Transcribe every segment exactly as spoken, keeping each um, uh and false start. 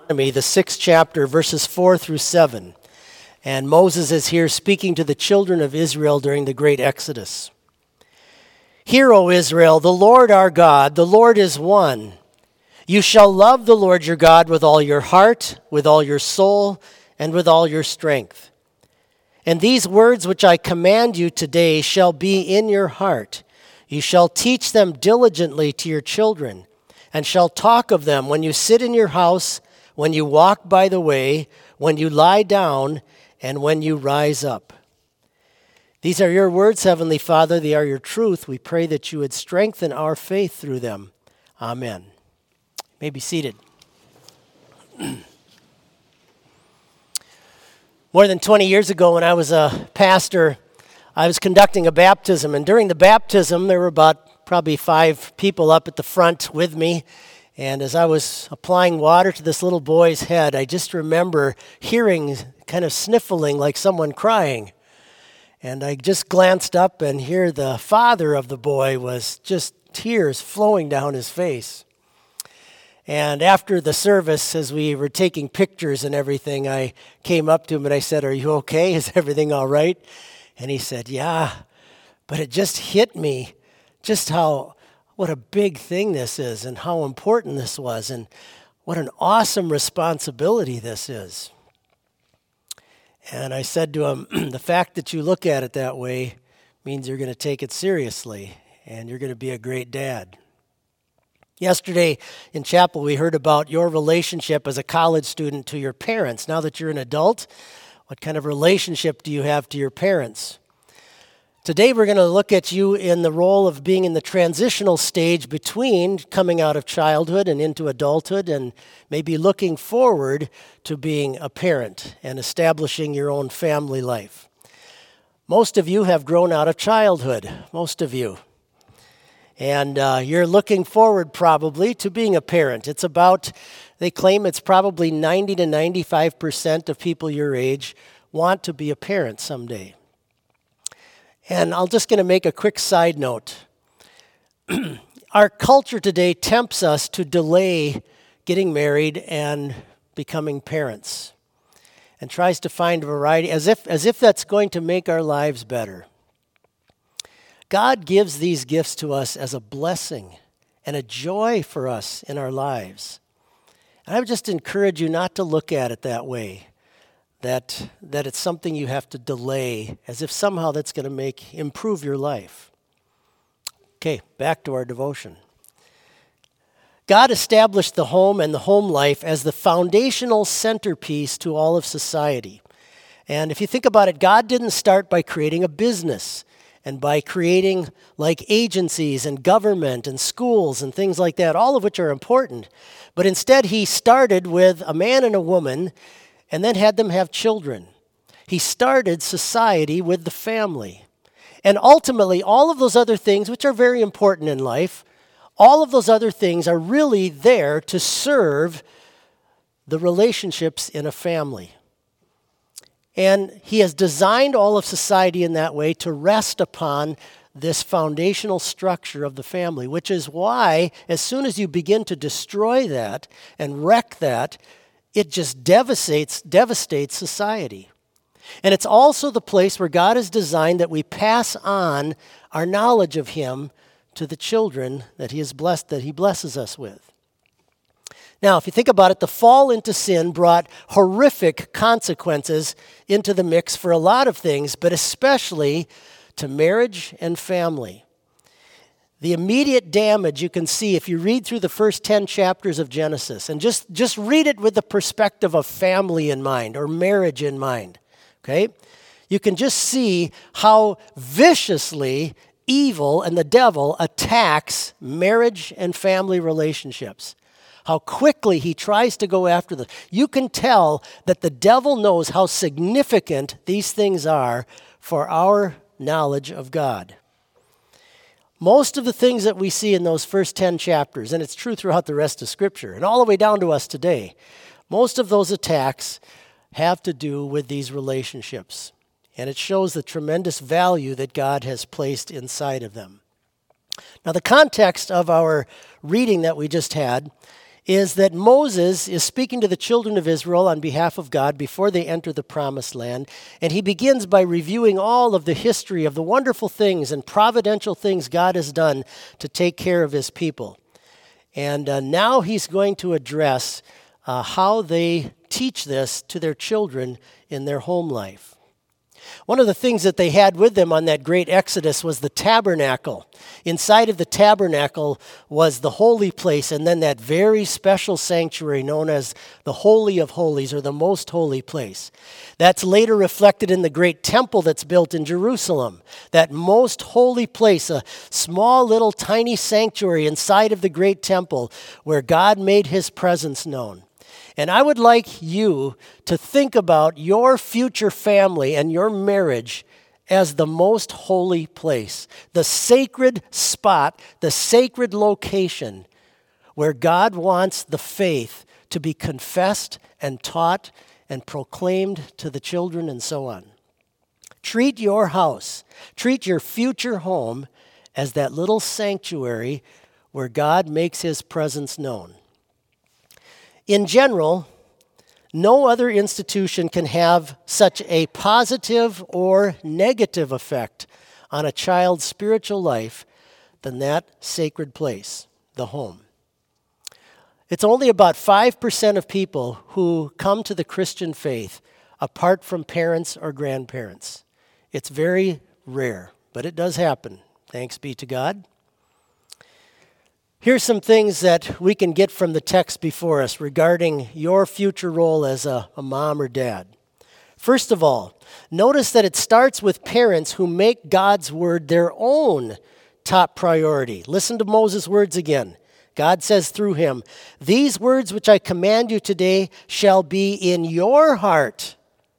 Deuteronomy, the sixth chapter, verses four through seven. And Moses is here speaking to the children of Israel during the great Exodus. Hear, O Israel, the Lord our God, the Lord is one. You shall love the Lord your God with all your heart, with all your soul, and with all your strength. And these words which I command you today shall be in your heart. You shall teach them diligently to your children, and shall talk of them when you sit in your house, when you walk by the way, when you lie down, and when you rise up. These are your words, Heavenly Father. They are your truth. We pray that you would strengthen our faith through them. Amen. You may be seated. More than twenty years ago, when I was a pastor, I was conducting a baptism. And during the baptism, there were about probably five people up at the front with me. And as I was applying water to this little boy's head, I just remember hearing kind of sniffling like someone crying. And I just glanced up and here the father of the boy was just tears flowing down his face. And after the service, as we were taking pictures and everything, I came up to him and I said, "Are you okay? Is everything all right?" And he said, "Yeah." But it just hit me just how, what a big thing this is and how important this was and what an awesome responsibility this is. And I said to him, the fact that you look at it that way means you're going to take it seriously and you're going to be a great dad. Yesterday in chapel, we heard about your relationship as a college student to your parents. Now that you're an adult, what kind of relationship do you have to your parents? Today we're going to look at you in the role of being in the transitional stage between coming out of childhood and into adulthood and maybe looking forward to being a parent and establishing your own family life. Most of you have grown out of childhood, most of you. And uh, you're looking forward probably to being a parent. It's about, they claim it's probably ninety to ninety-five percent of people your age want to be a parent someday. And I'm just going to make a quick side note. Our culture today tempts us to delay getting married and becoming parents and tries to find a variety as if as if that's going to make our lives better. God gives these gifts to us as a blessing and a joy for us in our lives. And I would just encourage you not to look at it that way. That, that it's something you have to delay, as if somehow that's going to make improve your life. Okay, back to our devotion. God established the home and the home life as the foundational centerpiece to all of society. And if you think about it, God didn't start by creating a business and by creating like agencies and government and schools and things like that, all of which are important. But instead, he started with a man and a woman and then had them have children. He started society with the family. And ultimately, all of those other things, which are very important in life, all of those other things are really there to serve the relationships in a family. And he has designed all of society in that way to rest upon this foundational structure of the family, which is why as soon as you begin to destroy that and wreck that, it just devastates, devastates society. And it's also the place where God has designed that we pass on our knowledge of him to the children that he has blessed, that he blesses us with. Now, if you think about it, the fall into sin brought horrific consequences into the mix for a lot of things, but especially to marriage and family. The immediate damage you can see if you read through the first ten chapters of Genesis, and just, just read it with the perspective of family in mind or marriage in mind, okay? You can just see how viciously evil and the devil attacks marriage and family relationships. How quickly he tries to go after them. You can tell that the devil knows how significant these things are for our knowledge of God. Most of the things that we see in those first ten chapters, and it's true throughout the rest of Scripture, and all the way down to us today, most of those attacks have to do with these relationships. And it shows the tremendous value that God has placed inside of them. Now, the context of our reading that we just had is that Moses is speaking to the children of Israel on behalf of God before they enter the promised land. And he begins by reviewing all of the history of the wonderful things and providential things God has done to take care of his people. And uh, now he's going to address uh, how they teach this to their children in their home life. One of the things that they had with them on that great Exodus was the tabernacle. Inside of the tabernacle was the holy place, and then that very special sanctuary known as the Holy of Holies, or the Most Holy Place. That's later reflected in the great temple that's built in Jerusalem. That most holy place, a small little tiny sanctuary inside of the great temple where God made his presence known. And I would like you to think about your future family and your marriage as the most holy place, the sacred spot, the sacred location where God wants the faith to be confessed and taught and proclaimed to the children and so on. Treat your house, treat your future home as that little sanctuary where God makes his presence known. In general, no other institution can have such a positive or negative effect on a child's spiritual life than that sacred place, the home. It's only about five percent of people who come to the Christian faith apart from parents or grandparents. It's very rare, but it does happen. Thanks be to God. Here's some things that we can get from the text before us regarding your future role as a, a mom or dad. First of all, notice that it starts with parents who make God's word their own top priority. Listen to Moses' words again. God says through him, "These words which I command you today shall be in your heart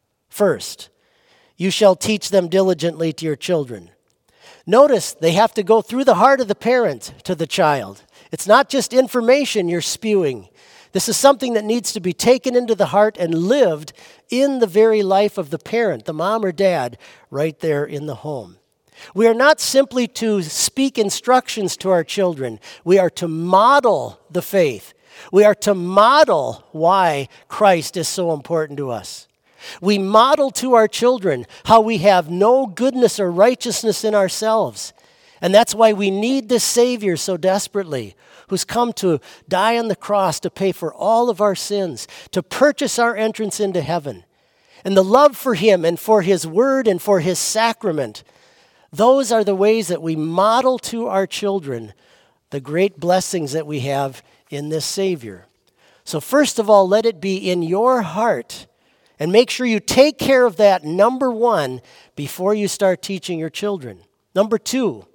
first. You shall teach them diligently to your children." Notice they have to go through the heart of the parent to the child. It's not just information you're spewing. This is something that needs to be taken into the heart and lived in the very life of the parent, the mom or dad, right there in the home. We are not simply to speak instructions to our children. We are to model the faith. We are to model why Christ is so important to us. We model to our children how we have no goodness or righteousness in ourselves. And that's why we need this Savior so desperately, who's come to die on the cross to pay for all of our sins, to purchase our entrance into heaven. And the love for him and for his word and for his sacrament, those are the ways that we model to our children the great blessings that we have in this Savior. So first of all, let it be in your heart. And make sure you take care of that, number one, before you start teaching your children. Number two,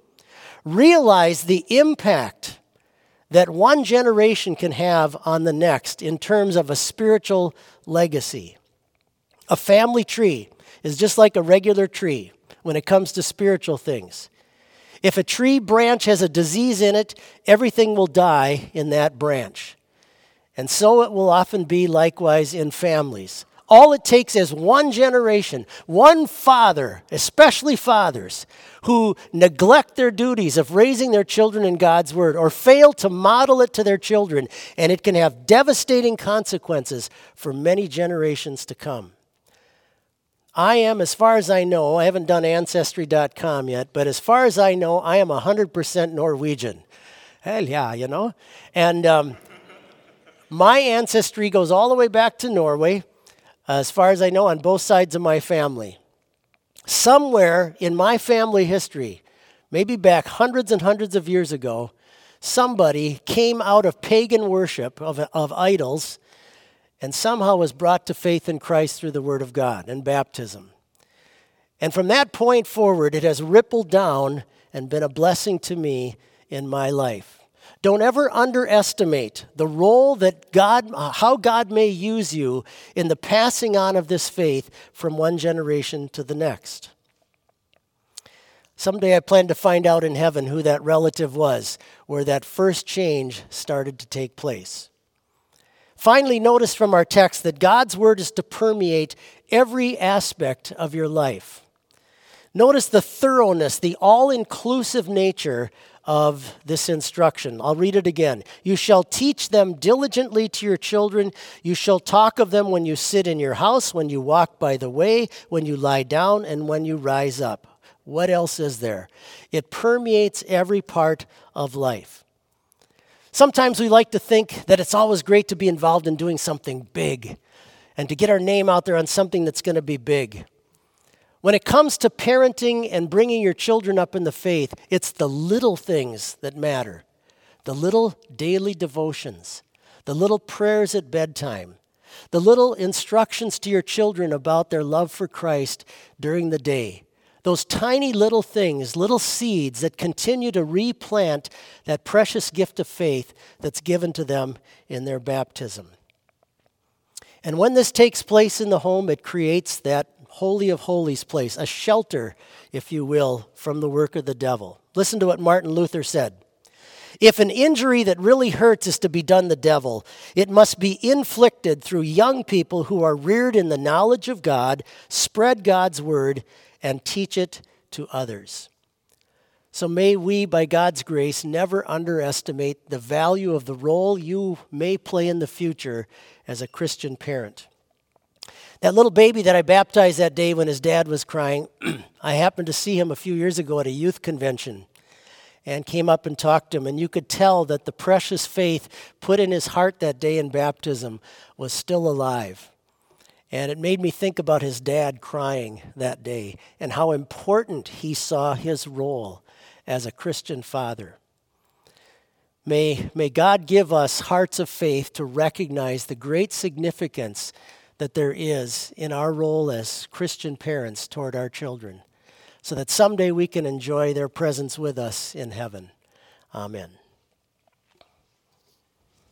realize the impact that one generation can have on the next in terms of a spiritual legacy. A family tree is just like a regular tree when it comes to spiritual things. If a tree branch has a disease in it, everything will die in that branch. And so it will often be likewise in families. All it takes is one generation, one father, especially fathers, who neglect their duties of raising their children in God's word or fail to model it to their children, and it can have devastating consequences for many generations to come. I am, as far as I know, I haven't done Ancestry dot com yet, but as far as I know, I am one hundred percent Norwegian. Hell yeah, you know. And um, my ancestry goes all the way back to Norway. As far as I know, on both sides of my family. Somewhere in my family history, maybe back hundreds and hundreds of years ago, somebody came out of pagan worship of, of idols and somehow was brought to faith in Christ through the Word of God and baptism. And from that point forward, it has rippled down and been a blessing to me in my life. Don't ever underestimate the role that God, how God may use you in the passing on of this faith from one generation to the next. Someday I plan to find out in heaven who that relative was, where that first change started to take place. Finally, notice from our text that God's word is to permeate every aspect of your life. Notice the thoroughness, the all-inclusive nature of this instruction. I'll read it again. You shall teach them diligently to your children. You shall talk of them when you sit in your house, when you walk by the way, when you lie down, and when you rise up. What else is there? It permeates every part of life. Sometimes we like to think that it's always great to be involved in doing something big and to get our name out there on something that's going to be big. When it comes to parenting and bringing your children up in the faith, it's the little things that matter. The little daily devotions, the little prayers at bedtime, the little instructions to your children about their love for Christ during the day. Those tiny little things, little seeds that continue to replant that precious gift of faith that's given to them in their baptism. And when this takes place in the home, it creates that Holy of Holies place, a shelter, if you will, from the work of the devil. Listen to what Martin Luther said. If an injury that really hurts is to be done the devil, it must be inflicted through young people who are reared in the knowledge of God, spread God's word, and teach it to others. So may we, by God's grace, never underestimate the value of the role you may play in the future as a Christian parent. That little baby that I baptized that day when his dad was crying, I happened to see him a few years ago at a youth convention and came up and talked to him. And you could tell that the precious faith put in his heart that day in baptism was still alive. And it made me think about his dad crying that day and how important he saw his role as a Christian father. May, may God give us hearts of faith to recognize the great significance that there is in our role as Christian parents toward our children, so that someday we can enjoy their presence with us in heaven. Amen.